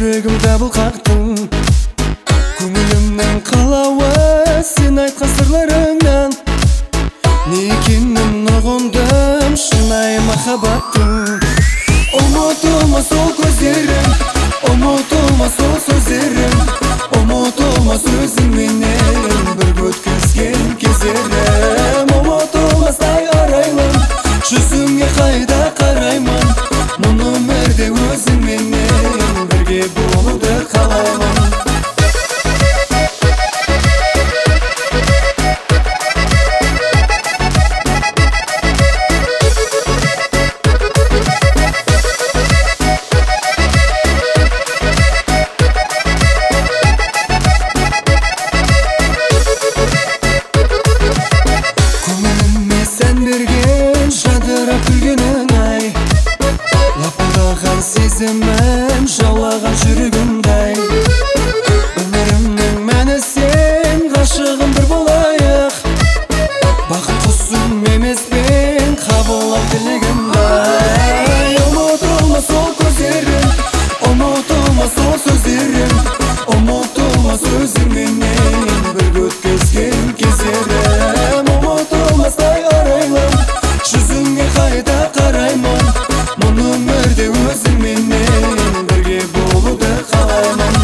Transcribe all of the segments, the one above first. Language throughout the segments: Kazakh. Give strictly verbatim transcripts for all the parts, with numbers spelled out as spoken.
жүрегімді бұл қақтың, көңілімнің қалауы сен айтқан сырларыңнан. Не екенін ұғындым шынайы махаббаттың. Ұмытылмас ол көздерің, ұмытылмас ол сөздерің, ұмытылмас өзіңменен бір өткізген кездерім. Ұмытылмастай арайлым, жүзіңе қайда қараймын, мұны өмірде өзіңменен бірге болуды қалаймын. Сезімім жаулаған жүрегімдай, өмірімнің мәні сен, ғашығым бір болайық. Бақыт құсым емеспен, қабылдап тілегімдай. Ұмытылмас ол көздерің, ұмытылмас ол сөздерің, ұмытылмас өзіңменен бір өткізген кездерім. Ұмытылмастай арайлым, жүзіңе қайта қараймын, мұны өмірде өзіңменен бірге болуды қалаймын.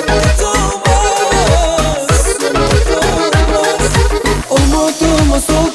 Sol